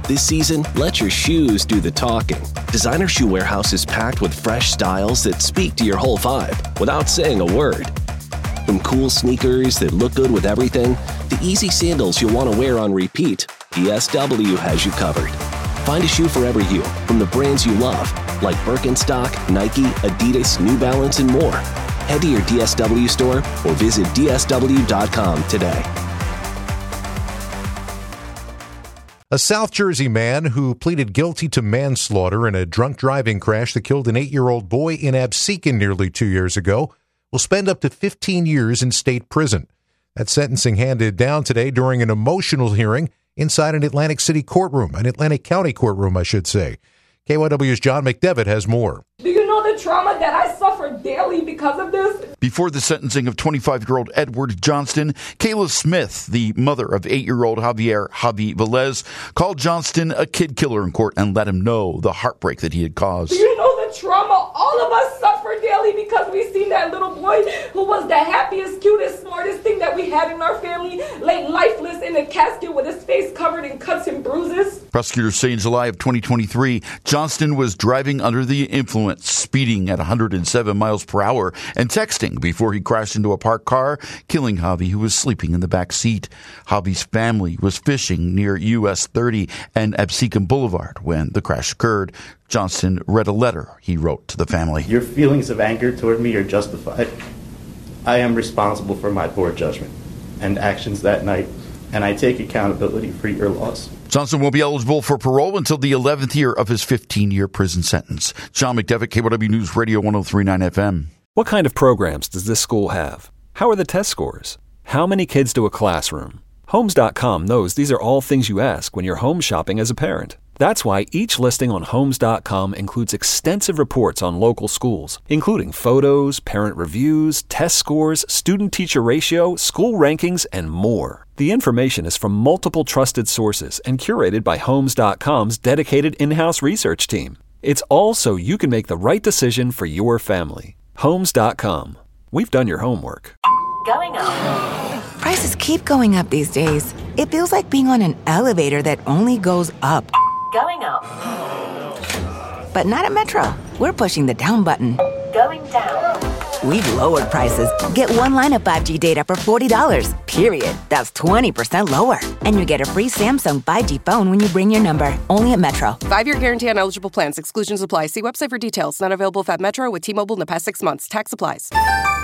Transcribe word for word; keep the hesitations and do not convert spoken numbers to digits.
This season, let your shoes do the talking. Designer Shoe Warehouse is packed with fresh styles that speak to your whole vibe without saying a word. From cool sneakers that look good with everything, to easy sandals you'll want to wear on repeat, D S W has you covered. Find a shoe for every you from the brands you love, like Birkenstock, Nike, Adidas, New Balance, and more. Head to your D S W store or visit D S W dot com today. A South Jersey man who pleaded guilty to manslaughter in a drunk driving crash that killed an eight-year-old boy in Absecon nearly two years ago will spend up to fifteen years in state prison. That sentencing handed down today during an emotional hearing inside an Atlantic City courtroom, an Atlantic County courtroom, I should say. K Y W's John McDevitt has more. Do you know the trauma that I suffer daily because of this? Before the sentencing of twenty-five-year-old Edward Johnston, Kayla Smith, the mother of eight-year-old Javier Javi Velez, called Johnston a kid killer in court and let him know the heartbreak that he had caused. Do you know the trauma all of us suffer daily because we seen that little boy who was the happiest, cutest, smartest thing that we had in our family, lay lifeless in a casket with his face covered in cuts and bruises? Prosecutors say in July of twenty twenty-three, Johnston was driving under the influence, speeding at one hundred seven miles per hour and texting before he crashed into a parked car, killing Javi, who was sleeping in the back seat. Javi's family was fishing near U S thirty and Absecon Boulevard when the crash occurred. Johnston read a letter he wrote to the family. Your feelings of anger toward me are justified. I am responsible for my poor judgment and actions that night, and I take accountability for your loss. Johnston will be eligible for parole until the eleventh year of his fifteen-year prison sentence. John McDevitt, K Y W News Radio one oh three point nine F M. What kind of programs does this school have? How are the test scores? How many kids do a classroom? Homes dot com knows these are all things you ask when you're home shopping as a parent. That's why each listing on Homes dot com includes extensive reports on local schools, including photos, parent reviews, test scores, student-teacher ratio, school rankings, and more. The information is from multiple trusted sources and curated by Homes dot com's dedicated in-house research team. It's all so you can make the right decision for your family. Homes dot com. We've done your homework. Going up. Prices keep going up these days. It feels like being on an elevator that only goes up. Going up. But not at Metro. We're pushing the down button. Going down. We've lowered prices. Get one line of five G data for forty dollars, period. That's twenty percent lower. And you get a free Samsung five G phone when you bring your number. Only at Metro. Five-year guarantee on eligible plans. Exclusions apply. See website for details. Not available at Metro with T-Mobile in the past six months. Tax applies.